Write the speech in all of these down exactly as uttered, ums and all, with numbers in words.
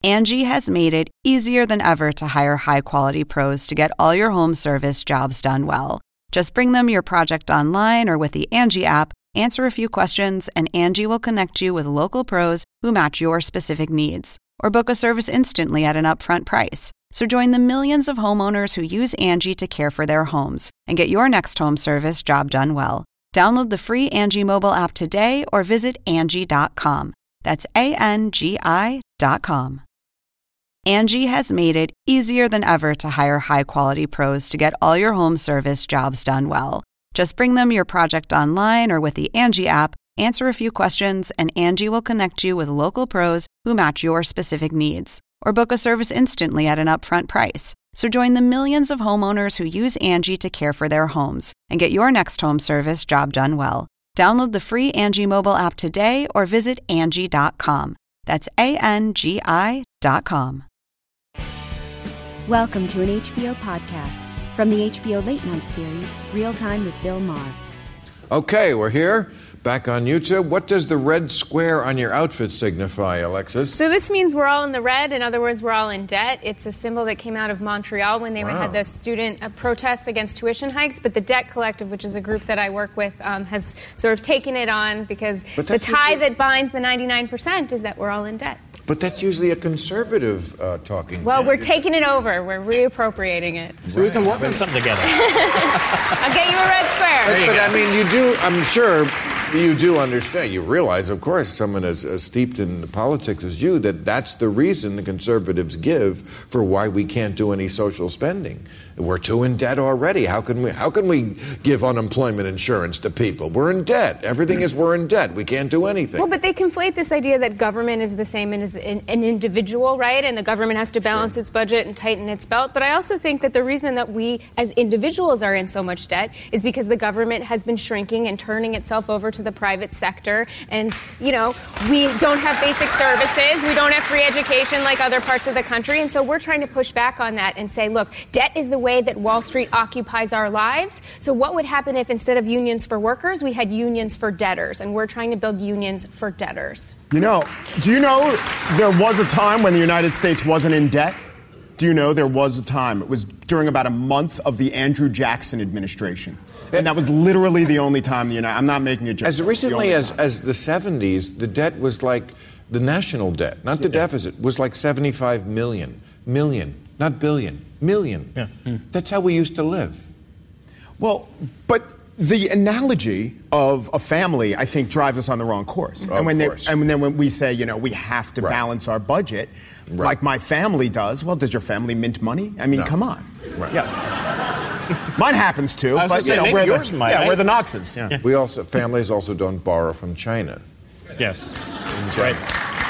Angie has made it easier than ever to hire high-quality pros to get all your home service jobs done well. Just bring them your project online or with the Angie app, answer a few questions, and Angie will connect you with local pros who match your specific needs. Or book a service instantly at an upfront price. So join the millions of homeowners who use Angie to care for their homes and get your next home service job done well. Download the free Angie mobile app today or visit Angie dot com. That's A N G I dot com. Angie has made it easier than ever to hire high-quality pros to get all your home service jobs done well. Just bring them your project online or with the Angie app, answer a few questions, and Angie will connect you with local pros who match your specific needs. Or book a service instantly at an upfront price. So join the millions of homeowners who use Angie to care for their homes and get your next home service job done well. Download the free Angie mobile app today or visit Angie dot com. That's A N G I dot com. Welcome to an H B O podcast from the H B O Late Night series, Real Time with Bill Maher. Okay, we're here, back on YouTube. What does the red square on your outfit signify, Alexis? So this means we're all in the red. In other words, we're all in debt. It's a symbol that came out of Montreal when they wow. had the student uh, protests against tuition hikes. But the Debt Collective, which is a group that I work with, um, has sort of taken it on because the tie usually... that binds the ninety-nine percent is that we're all in debt. But that's usually a conservative uh, talking Well, point. we're taking it over. We're reappropriating it. So right. we can work on something together. I'll get you a red square. But, but I mean, you do, I'm sure you do understand. You realize, of course, someone as, as steeped in politics as you, that that's the reason the conservatives give for why we can't do any social spending. We're too in debt already. How can we, how can we give unemployment insurance to people? We're in debt. Everything is we're in debt. We can't do anything. Well, but they conflate this idea that government is the same as an, an individual, right? And the government has to balance sure. its budget and tighten its belt. But I also think that the reason that we as individuals are in so much debt is because the government has been shrinking and turning itself over to the private sector. And, you know, we don't have basic services. We don't have free education like other parts of the country. And so we're trying to push back on that and say, look, debt is the way that Wall Street occupies our lives. So what would happen if instead of unions for workers, we had unions for debtors? And we're trying to build unions for debtors. You know, do you know there was a time when the United States wasn't in debt? Do you know there was a time? It was during about a month of the Andrew Jackson administration. And that was literally the only time the United... I'm not making a joke. As recently as, as the seventies, the debt was like the national debt, not the yeah. deficit, was like seventy-five million. Million, not billion. Million. Yeah. Mm. That's how we used to live. Well, but the analogy of a family, I think, drives us on the wrong course. Of and when course. And then when we say, you know, we have to right. balance our budget, right. like my family does, well, does your family mint money? I mean, no. come on. Right. Yes. Mine happens too, but you know, say, we're the, yours might, yeah, right? we're the Knoxes. Yeah. Yeah. We also families also don't borrow from China. Yes, that's right.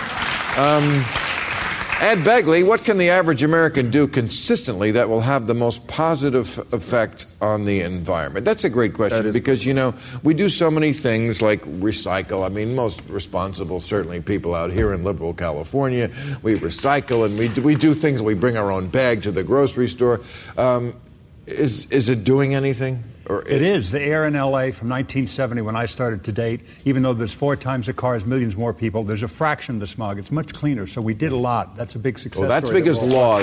Um, Ed Begley, what can the average American do consistently that will have the most positive effect on the environment? That's a great question because, you know, we do so many things like recycle. I mean, most responsible, certainly people out here in liberal California, we recycle and we do, we do things. We bring our own bag to the grocery store. Um, is is it doing anything? Or it is. The air in L A from nineteen seventy when I started to date, even though there's four times the cars, millions more people, there's a fraction of the smog. It's much cleaner. So we did a lot. That's a big success. Well, that's story because laws.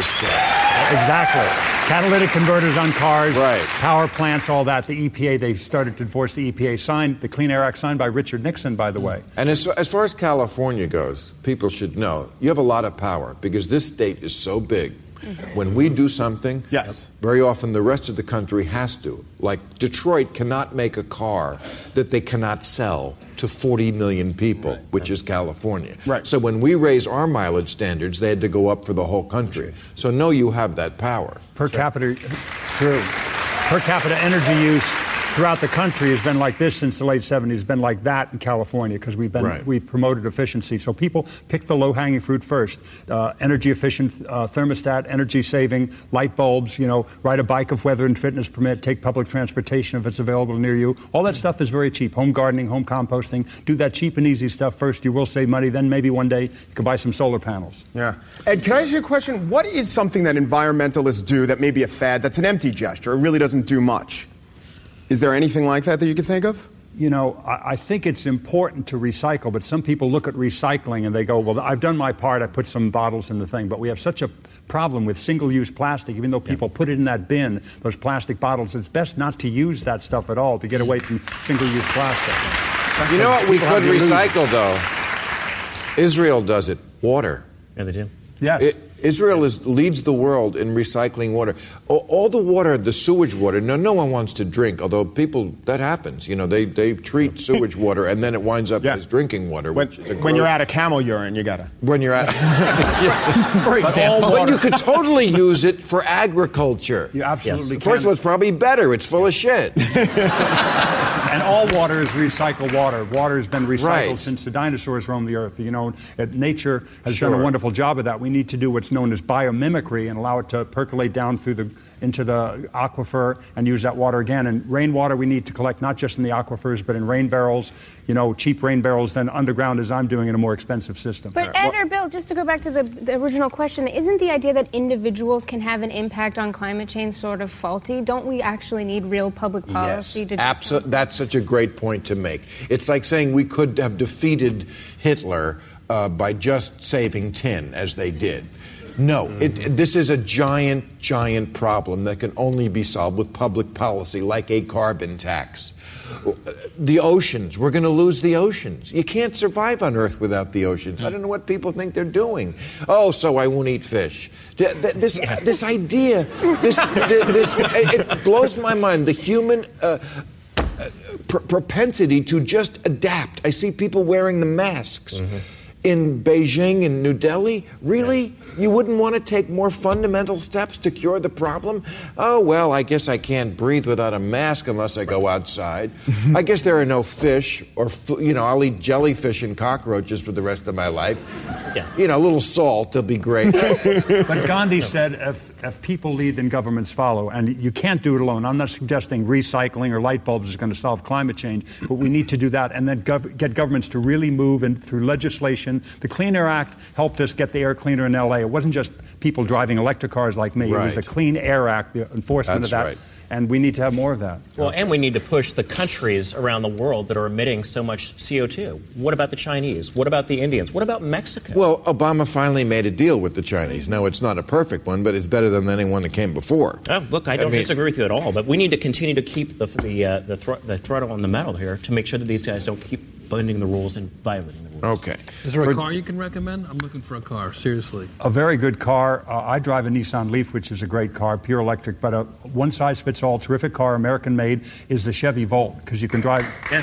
Exactly. Catalytic converters on cars, right. power plants, all that. The E P A, they started to enforce the E P A signed, the Clean Air Act signed by Richard Nixon, by the way. And as, as far as California goes, people should know, you have a lot of power because this state is so big. When we do something, yes. very often the rest of the country has to. Like Detroit cannot make a car that they cannot sell to forty million people, right. which is California. Right. So when we raise our mileage standards, they had to go up for the whole country. So no, you have that power. Per capita, true. Per capita energy use throughout the country has been like this since the late seventies. It's been like that in California because we've been right. we've promoted efficiency. So people pick the low-hanging fruit first. Uh, energy efficient uh, thermostat, energy saving, light bulbs. You know, ride a bike if weather and fitness permit. Take public transportation if it's available near you. All that stuff is very cheap. Home gardening, home composting. Do that cheap and easy stuff first. You will save money. Then maybe one day you can buy some solar panels. Yeah. Ed, can I ask you a question? What is something that environmentalists do that may be a fad? That's an empty gesture. It really doesn't do much. Is there anything like that that you can think of? You know, I, I think it's important to recycle, but some people look at recycling and they go, well, I've done my part, I put some bottles in the thing. But we have such a problem with single-use plastic, even though people yeah. put it in that bin, those plastic bottles, it's best not to use that stuff at all to get away from single-use plastic. You know what we could recycle, though? Israel does it. Water. Yeah, they do. Yes. It, Israel is, leads the world in recycling water. All, all the water, the sewage water, no, no one wants to drink, although people, that happens. You know, they, they treat sewage water and then it winds up yeah. as drinking water. When, which is a when you're out of camel urine, you got to. When you're out yeah. For example. But you could totally use it for agriculture. You absolutely yes. can. First of all, it's probably better. It's full of shit. And all water is recycled water. Water has been recycled right. since the dinosaurs roamed the earth. You know, nature has sure. done a wonderful job of that. We need to do what's known as biomimicry and allow it to percolate down through the into the aquifer and use that water again. And rainwater we need to collect not just in the aquifers, but in rain barrels, you know, cheap rain barrels, then underground as I'm doing in a more expensive system. But Ed or Bill, just to go back to the, the original question, isn't the idea that individuals can have an impact on climate change sort of faulty? Don't we actually need real public policy yes, to do abso- That's such a great point to make. It's like saying we could have defeated Hitler uh, by just saving tin, as they did. No, it, it, this is a giant, giant problem that can only be solved with public policy, like a carbon tax. The oceans, we're going to lose the oceans. You can't survive on Earth without the oceans. I don't know what people think they're doing. Oh, so I won't eat fish. This, this idea, this, this, it blows my mind. The human uh, pr- propensity to just adapt. I see people wearing the masks. Mm-hmm. In Beijing and New Delhi, really? You wouldn't want to take more fundamental steps to cure the problem? Oh, well, I guess I can't breathe without a mask unless I go outside. I guess there are no fish, or, you know, I'll eat jellyfish and cockroaches for the rest of my life. Yeah. You know, a little salt, they'll be great. But Gandhi said if, if people lead, then governments follow. And you can't do it alone. I'm not suggesting recycling or light bulbs is going to solve climate change, but we need to do that and then gov- get governments to really move and through legislation. The Clean Air Act helped us get the air cleaner in L A. It wasn't just people driving electric cars like me. Right. It was the Clean Air Act, the enforcement That's of that. Right. And we need to have more of that. Well, and we need to push the countries around the world that are emitting so much C O two. What about the Chinese? What about the Indians? What about Mexico? Well, Obama finally made a deal with the Chinese. Now, it's not a perfect one, but it's better than anyone that came before. Oh, look, I don't I mean, disagree with you at all, but we need to continue to keep the the, uh, the, thr- the throttle on the metal here to make sure that these guys don't keep bending the rules and violating the rules. Okay. Is there a For, car you can recommend? I'm looking for a car, seriously. A very good car. Uh, I drive a Nissan Leaf, which is a great car, pure electric, but a one-size-fits-all, terrific car, American-made, is the Chevy Volt, because you can drive yeah.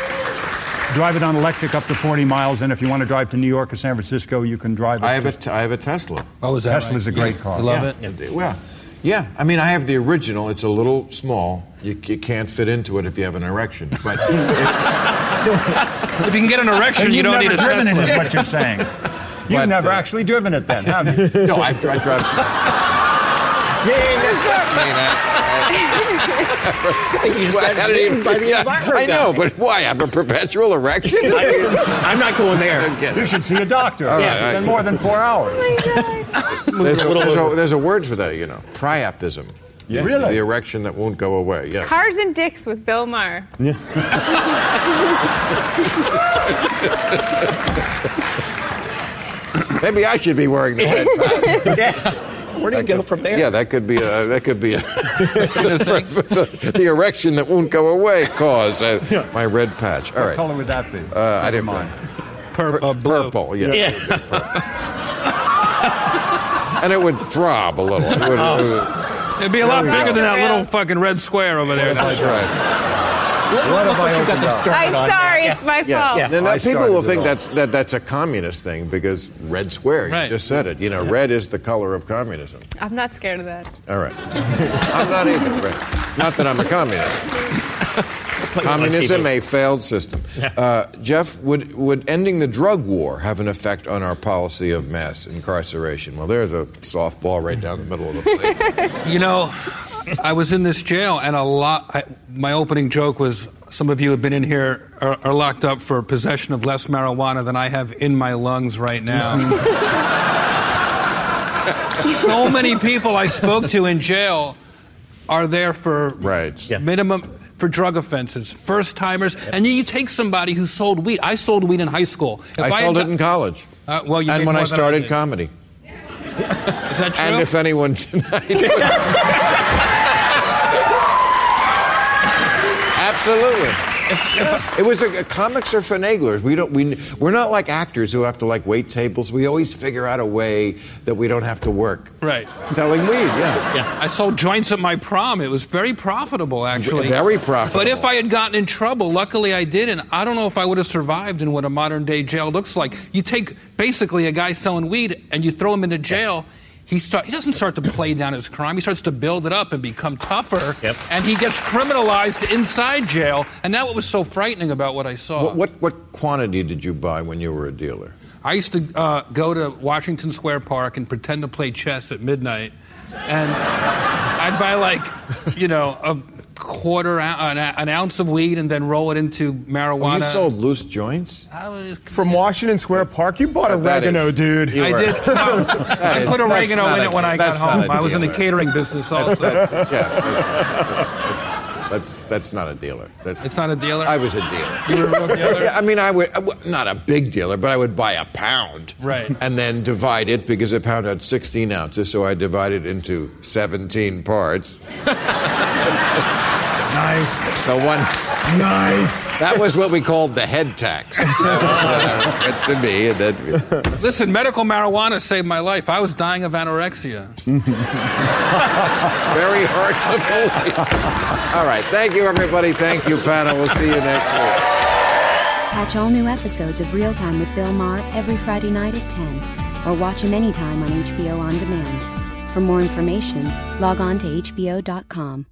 drive it on electric up to forty miles, and if you want to drive to New York or San Francisco, you can drive it. I have a, t- I have a Tesla. Oh, is that Tesla's right? a great yeah. car. You love yeah. it? Yeah. Well, yeah. I mean, I have the original. It's a little small. You, you can't fit into it if you have an erection. But if you can get an erection, you don't need a Tesla. You've never driven it, is what you're saying. You've But, never uh, actually driven it then, have you? no, I, I drive. You just Well, got I didn't even- zinged by the yeah, environment I know, guy. but why? I have a perpetual erection? I'm not going there. You should see a doctor. All Yeah, right, been I- more than four hours. There's a, there's, a, there's a word for that, you know, priapism. Yeah. Really? The erection that won't go away. Yeah. Cars and dicks with Bill Maher. Yeah. Maybe I should be wearing the red patch. Yeah. Where do you go from there? Yeah, that could be a that could be a the erection that won't go away cause uh, my red patch. All What right. color would that be? Uh, I didn't mind. Pur- uh, blue. Purple. Yeah. Yeah. And it would throb a little. It would, Oh. it would, It'd be a lot There we bigger go. than that little fucking red square over there. that's right. What have I You got opened them up? started I'm on sorry, there. it's my Yeah. fault. Yeah. And I now people started will it think all. that's that that's a communist thing because red square. You Right. just said it. You know, red is the color of communism. I'm not scared of that. All right. I'm not either. Right. Not that I'm a communist. Communism, a failed system. Uh, Jeff, would would ending the drug war have an effect on our policy of mass incarceration? Well, there's a softball right down the middle of the plate. You know, I was in this jail, and a lot. I, my opening joke was, some of you have been in here are, are locked up for possession of less marijuana than I have in my lungs right now. So many people I spoke to in jail are there for Right. Yeah. minimum for drug offenses, first-timers, yep. and you take somebody who sold weed. I sold weed in high school. If I, I sold it in college. Uh, well, you and when I started I comedy. Is that true? And if anyone tonight... Absolutely. If, if, it was a, a comics are finaglers. We don't. We we're not like actors who have to like wait tables. We always figure out a way that we don't have to work. Right. Selling weed. Yeah. Yeah. I sold joints at my prom. It was very profitable, actually. Very profitable. But if I had gotten in trouble, luckily I didn't. I don't know if I would have survived in what a modern day jail looks like. You take basically a guy selling weed and you throw him into jail. He, start, he doesn't start to play down his crime. He starts to build it up and become tougher. Yep. And he gets criminalized inside jail. And that's what was so frightening about what I saw. What, what, what quantity did you buy when you were a dealer? I used to uh, go to Washington Square Park and pretend to play chess at midnight. And I'd buy, like, you know, a quarter, an, an ounce of weed and then roll it into marijuana. Oh, you sold loose joints? I was, From Washington Square Park? You bought oregano, is, dude. I did. No, I is, put oregano in a, it when I got home. I was in the catering business also. That's, that's, yeah, that's, that's not a dealer. That's, it's not a dealer? I was a dealer. You were a real dealer? Yeah, I mean, I would, not a big dealer, but I would buy a pound. Right. And then divide it, because a pound had sixteen ounces, so I divided it into seventeen parts. Nice. The one. Nice. That was what we called the head tax. That was, uh, to me. That, Listen, medical marijuana saved my life. I was dying of anorexia. Very hard to believe. All right. Thank you, everybody. Thank you, panel. We'll see you next week. Catch all new episodes of Real Time with Bill Maher every Friday night at ten, or watch him anytime on H B O On Demand. For more information, log on to H B O dot com.